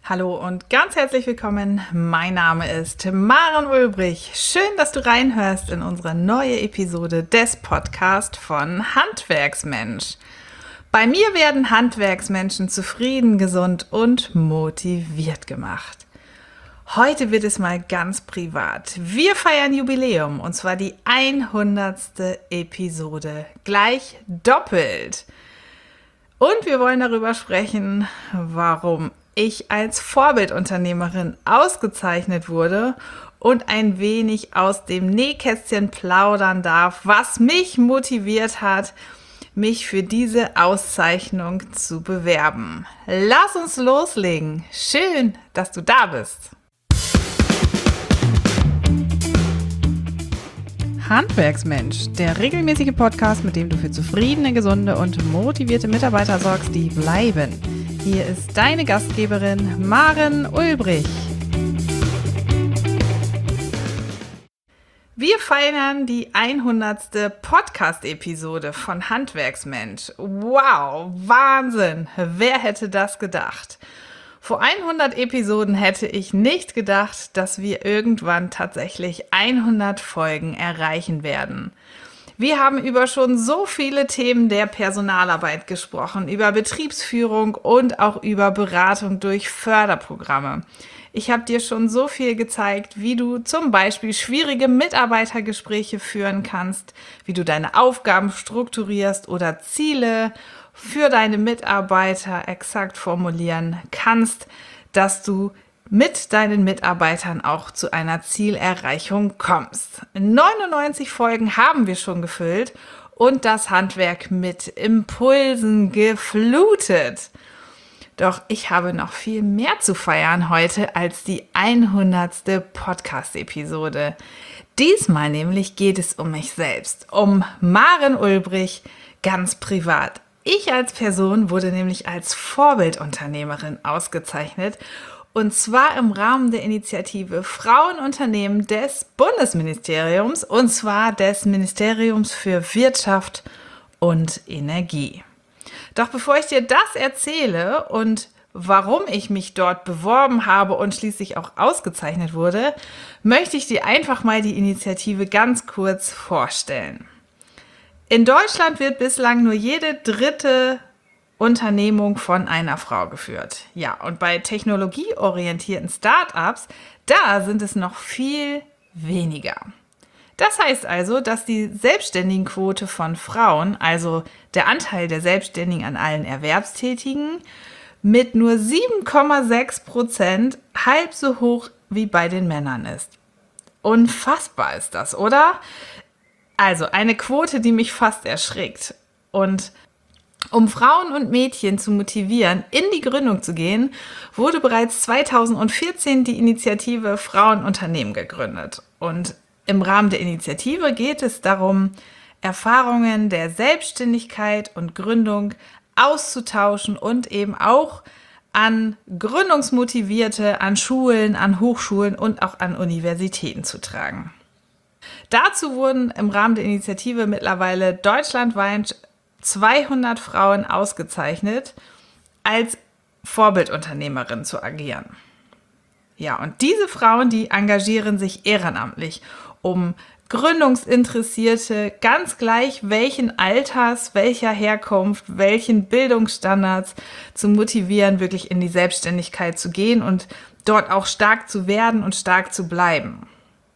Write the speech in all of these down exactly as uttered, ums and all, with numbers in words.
Hallo und ganz herzlich willkommen. Mein Name ist Maren Ulbrich. Schön, dass du reinhörst in unsere neue Episode des Podcasts von Handwerksmensch. Bei mir werden Handwerksmenschen zufrieden, gesund und motiviert gemacht. Heute wird es mal ganz privat. Wir feiern Jubiläum und zwar die hundertste Episode, gleich doppelt. Und wir wollen darüber sprechen, warum ich als Vorbildunternehmerin ausgezeichnet wurde und ein wenig aus dem Nähkästchen plaudern darf, was mich motiviert hat, mich für diese Auszeichnung zu bewerben. Lass uns loslegen. Schön, dass du da bist. Handwerksmensch, der regelmäßige Podcast, mit dem du für zufriedene, gesunde und motivierte Mitarbeiter sorgst, die bleiben. Hier ist deine Gastgeberin Maren Ulbrich. Wir feiern die hundertste Podcast-Episode von Handwerksmensch. Wow, Wahnsinn! Wer hätte das gedacht? Vor hundert Episoden hätte ich nicht gedacht, dass wir irgendwann tatsächlich hundert Folgen erreichen werden. Wir haben über schon so viele Themen der Personalarbeit gesprochen, über Betriebsführung und auch über Beratung durch Förderprogramme. Ich habe dir schon so viel gezeigt, wie du zum Beispiel schwierige Mitarbeitergespräche führen kannst, wie du deine Aufgaben strukturierst oder Ziele für deine Mitarbeiter exakt formulieren kannst, dass du mit deinen Mitarbeitern auch zu einer Zielerreichung kommst. neunundneunzig Folgen haben wir schon gefüllt und das Handwerk mit Impulsen geflutet. Doch ich habe noch viel mehr zu feiern heute als die hundertste Podcast-Episode. Diesmal nämlich geht es um mich selbst, um Maren Ulbrich, ganz privat. Ich als Person wurde nämlich als Vorbildunternehmerin ausgezeichnet, und zwar im Rahmen der Initiative Frauenunternehmen des Bundesministeriums, und zwar des Ministeriums für Wirtschaft und Energie. Doch bevor ich dir das erzähle und warum ich mich dort beworben habe und schließlich auch ausgezeichnet wurde, möchte ich dir einfach mal die Initiative ganz kurz vorstellen. In Deutschland wird bislang nur jede dritte Unternehmung von einer Frau geführt. Ja, und bei technologieorientierten Startups, da sind es noch viel weniger. Das heißt also, dass die Selbstständigenquote von Frauen, also der Anteil der Selbstständigen an allen Erwerbstätigen, mit nur sieben Komma sechs Prozent halb so hoch wie bei den Männern ist. Unfassbar ist das, oder? Also eine Quote, die mich fast erschrickt. Und um Frauen und Mädchen zu motivieren, in die Gründung zu gehen, wurde bereits zweitausendvierzehn die Initiative Frauenunternehmen gegründet. Und im Rahmen der Initiative geht es darum, Erfahrungen der Selbstständigkeit und Gründung auszutauschen und eben auch an Gründungsmotivierte, an Schulen, an Hochschulen und auch an Universitäten zu tragen. Dazu wurden im Rahmen der Initiative mittlerweile deutschlandweit zweihundert Frauen ausgezeichnet, als Vorbildunternehmerin zu agieren. Ja, und diese Frauen, die engagieren sich ehrenamtlich, um Gründungsinteressierte, ganz gleich welchen Alters, welcher Herkunft, welchen Bildungsstandards zu motivieren, wirklich in die Selbstständigkeit zu gehen und dort auch stark zu werden und stark zu bleiben.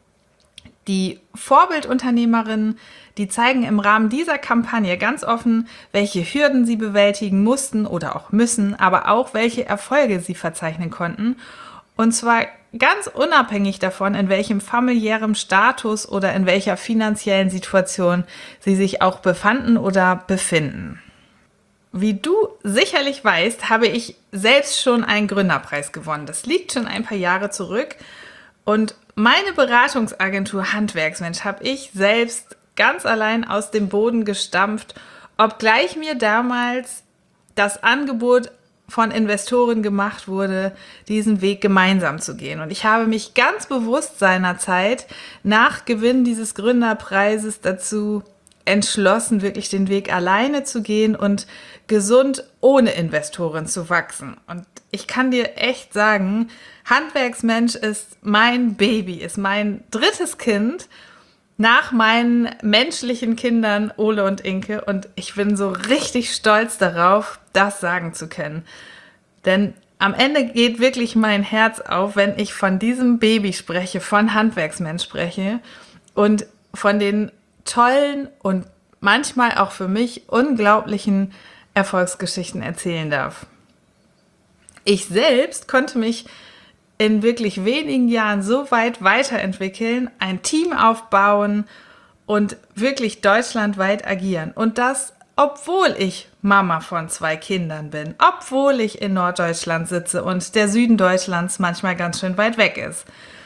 Die Vorbildunternehmerinnen, die zeigen im Rahmen dieser Kampagne ganz offen, welche Hürden sie bewältigen mussten oder auch müssen, aber auch welche Erfolge sie verzeichnen konnten. Und zwar ganz unabhängig davon, in welchem familiären Status oder in welcher finanziellen Situation sie sich auch befanden oder befinden. Wie du sicherlich weißt, habe ich selbst schon einen Gründerpreis gewonnen. Das liegt schon ein paar Jahre zurück. Und meine Beratungsagentur Handwerksmensch habe ich selbst ganz allein aus dem Boden gestampft, obgleich mir damals das Angebot von Investoren gemacht wurde, diesen Weg gemeinsam zu gehen. Und ich habe mich ganz bewusst seinerzeit nach Gewinn dieses Gründerpreises dazu entschlossen, wirklich den Weg alleine zu gehen und gesund ohne Investoren zu wachsen. Und ich kann dir echt sagen, Handwerksmensch ist mein Baby, ist mein drittes Kind nach meinen menschlichen Kindern Ole und Inke. Und ich bin so richtig stolz darauf, das sagen zu können. Denn am Ende geht wirklich mein Herz auf, wenn ich von diesem Baby spreche, von Handwerksmensch spreche und von den tollen und manchmal auch für mich unglaublichen Erfolgsgeschichten erzählen darf. Ich selbst konnte mich in wirklich wenigen Jahren so weit weiterentwickeln, ein Team aufbauen und wirklich deutschlandweit agieren. Und das, obwohl ich Mama von zwei Kindern bin, obwohl ich in Norddeutschland sitze und der Süden Deutschlands manchmal ganz schön weit weg ist.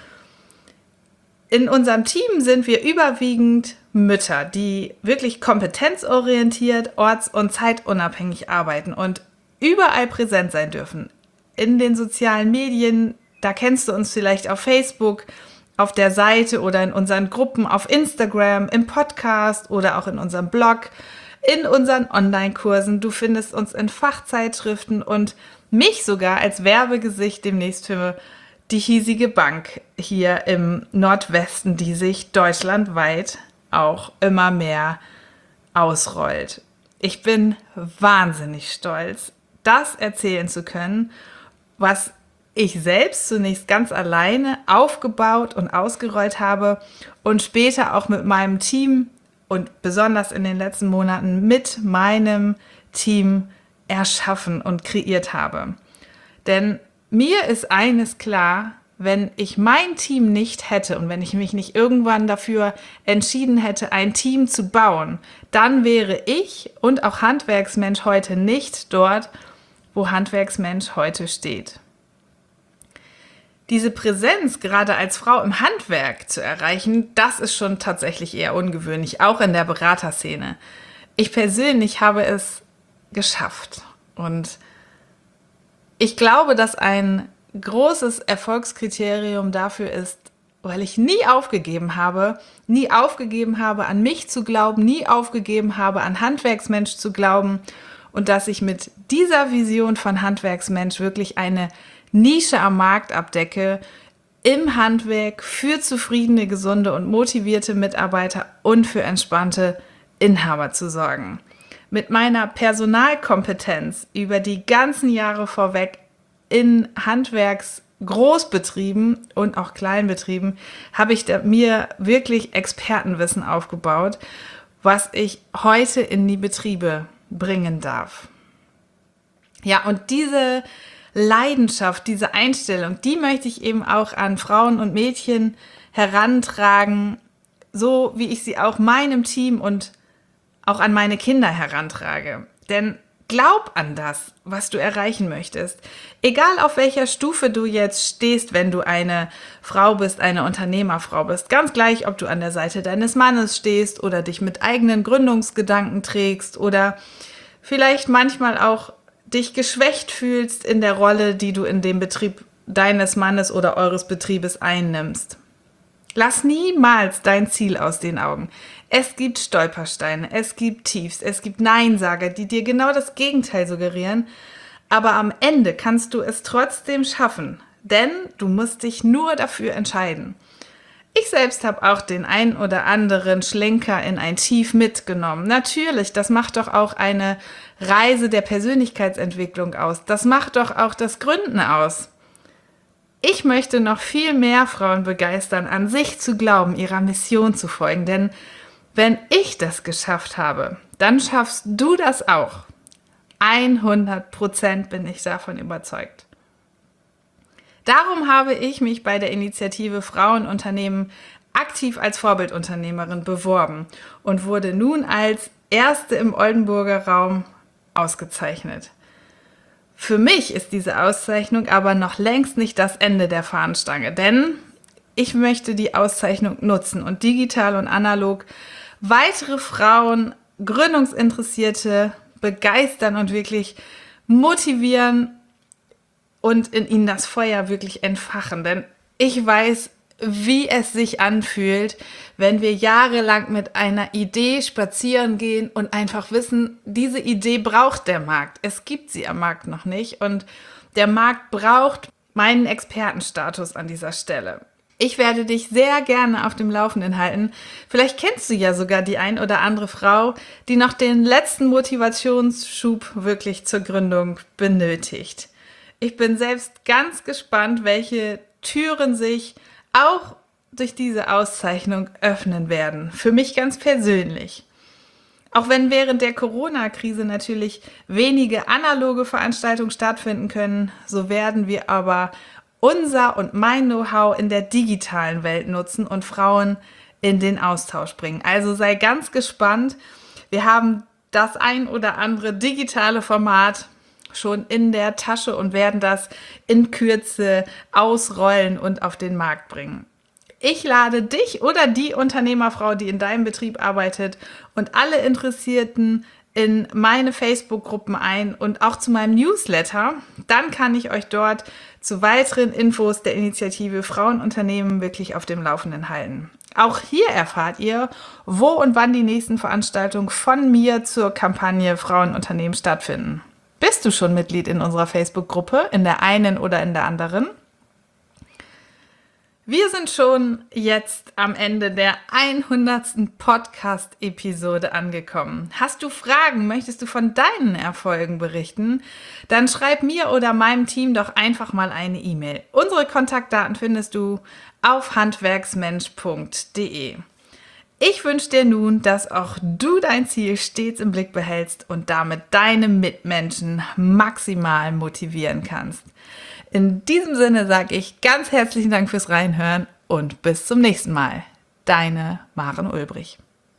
In unserem Team sind wir überwiegend Mütter, die wirklich kompetenzorientiert, orts- und zeitunabhängig arbeiten und überall präsent sein dürfen. In den sozialen Medien, da kennst du uns vielleicht auf Facebook, auf der Seite oder in unseren Gruppen auf Instagram, im Podcast oder auch in unserem Blog, in unseren Online-Kursen. Du findest uns in Fachzeitschriften und mich sogar als Werbegesicht demnächst für die hiesige Bank hier im Nordwesten, die sich deutschlandweit auch immer mehr ausrollt. Ich bin wahnsinnig stolz, das erzählen zu können, was ich selbst zunächst ganz alleine aufgebaut und ausgerollt habe und später auch mit meinem Team und besonders in den letzten Monaten mit meinem Team erschaffen und kreiert habe. Denn mir ist eines klar, wenn ich mein Team nicht hätte und wenn ich mich nicht irgendwann dafür entschieden hätte, ein Team zu bauen, dann wäre ich und auch Handwerksmensch heute nicht dort, wo Handwerksmensch heute steht. Diese Präsenz gerade als Frau im Handwerk zu erreichen, das ist schon tatsächlich eher ungewöhnlich, auch in der Beraterszene. Ich persönlich habe es geschafft und ich glaube, dass ein großes Erfolgskriterium dafür ist, weil ich nie aufgegeben habe, nie aufgegeben habe, an mich zu glauben, nie aufgegeben habe, an Handwerksmensch zu glauben und dass ich mit dieser Vision von Handwerksmensch wirklich eine Nische am Markt abdecke, im Handwerk für zufriedene, gesunde und motivierte Mitarbeiter und für entspannte Inhaber zu sorgen. Mit meiner Personalkompetenz über die ganzen Jahre vorweg in Handwerksgroßbetrieben und auch Kleinbetrieben habe ich mir wirklich Expertenwissen aufgebaut, was ich heute in die Betriebe bringen darf. Ja, und diese Leidenschaft, diese Einstellung, die möchte ich eben auch an Frauen und Mädchen herantragen, so wie ich sie auch meinem Team und auch an meine Kinder herantrage. Denn glaub an das, was du erreichen möchtest. Egal auf welcher Stufe du jetzt stehst, wenn du eine Frau bist, eine Unternehmerfrau bist. Ganz gleich, ob du an der Seite deines Mannes stehst oder dich mit eigenen Gründungsgedanken trägst oder vielleicht manchmal auch dich geschwächt fühlst in der Rolle, die du in dem Betrieb deines Mannes oder eures Betriebes einnimmst. Lass niemals dein Ziel aus den Augen. Es gibt Stolpersteine, es gibt Tiefs, es gibt Neinsager, die dir genau das Gegenteil suggerieren, aber am Ende kannst du es trotzdem schaffen, denn du musst dich nur dafür entscheiden. Ich selbst habe auch den ein oder anderen Schlenker in ein Tief mitgenommen. Natürlich, das macht doch auch eine Reise der Persönlichkeitsentwicklung aus. Das macht doch auch das Gründen aus. Ich möchte noch viel mehr Frauen begeistern, an sich zu glauben, ihrer Mission zu folgen. Denn wenn ich das geschafft habe, dann schaffst du das auch. hundert Prozent bin ich davon überzeugt. Darum habe ich mich bei der Initiative Frauenunternehmen aktiv als Vorbildunternehmerin beworben und wurde nun als erste im Oldenburger Raum ausgezeichnet. Für mich ist diese Auszeichnung aber noch längst nicht das Ende der Fahnenstange, denn ich möchte die Auszeichnung nutzen und digital und analog weitere Frauen, Gründungsinteressierte begeistern und wirklich motivieren und in ihnen das Feuer wirklich entfachen. Denn ich weiß, wie es sich anfühlt, wenn wir jahrelang mit einer Idee spazieren gehen und einfach wissen, diese Idee braucht der Markt. Es gibt sie am Markt noch nicht und der Markt braucht meinen Expertenstatus an dieser Stelle. Ich werde dich sehr gerne auf dem Laufenden halten. Vielleicht kennst du ja sogar die ein oder andere Frau, die noch den letzten Motivationsschub wirklich zur Gründung benötigt. Ich bin selbst ganz gespannt, welche Türen sich auch durch diese Auszeichnung öffnen werden. Für mich ganz persönlich. Auch wenn während der Corona-Krise natürlich wenige analoge Veranstaltungen stattfinden können, so werden wir aber unser und mein Know-how in der digitalen Welt nutzen und Frauen in den Austausch bringen. Also sei ganz gespannt. Wir haben das ein oder andere digitale Format schon in der Tasche und werden das in Kürze ausrollen und auf den Markt bringen. Ich lade dich oder die Unternehmerfrau, die in deinem Betrieb arbeitet, und alle Interessierten in meine Facebook-Gruppen ein und auch zu meinem Newsletter. Dann kann ich euch dort zu weiteren Infos der Initiative Frauenunternehmen wirklich auf dem Laufenden halten. Auch hier erfahrt ihr, wo und wann die nächsten Veranstaltungen von mir zur Kampagne Frauenunternehmen stattfinden. Bist du schon Mitglied in unserer Facebook-Gruppe, in der einen oder in der anderen? Wir sind schon jetzt am Ende der hundertsten Podcast-Episode angekommen. Hast du Fragen? Möchtest du von deinen Erfolgen berichten? Dann schreib mir oder meinem Team doch einfach mal eine E-Mail. Unsere Kontaktdaten findest du auf handwerksmensch punkt de. Ich wünsche dir nun, dass auch du dein Ziel stets im Blick behältst und damit deine Mitmenschen maximal motivieren kannst. In diesem Sinne sage ich ganz herzlichen Dank fürs Reinhören und bis zum nächsten Mal. Deine Maren Ulbrich.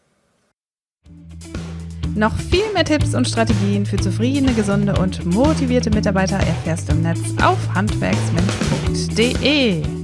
Noch viel mehr Tipps und Strategien für zufriedene, gesunde und motivierte Mitarbeiter erfährst du im Netz auf handwerksmensch punkt de.